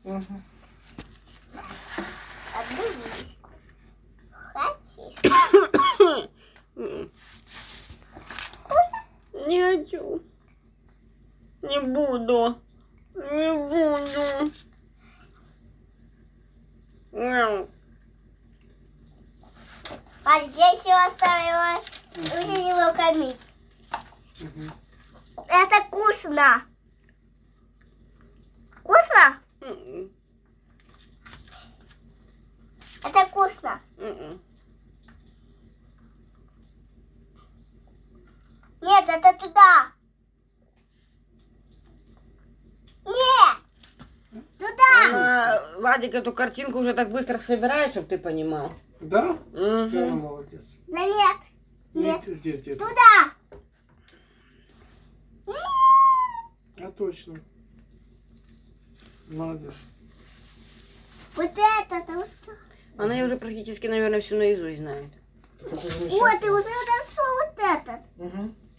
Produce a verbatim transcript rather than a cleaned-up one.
Угу. Одну миску. Хватит. Не хочу. Не буду. Не буду. Мяу. А я еще оставила уже его кормить. Угу. Это вкусно. Вкусно? М-м. Это вкусно. М-м. Нет, это туда. Нет. Туда. Она, Вадик, эту картинку уже так быстро собирает, чтобы ты понимал. Да? Какая она Угу. молодец. Да нет. Нет. Нет, здесь где-то. Туда. А точно. Молодец. Вот это просто. Она ее уже практически, наверное, всю наизусть знает. Какой Вот, и замечательный. уже нашел вот этот. Угу.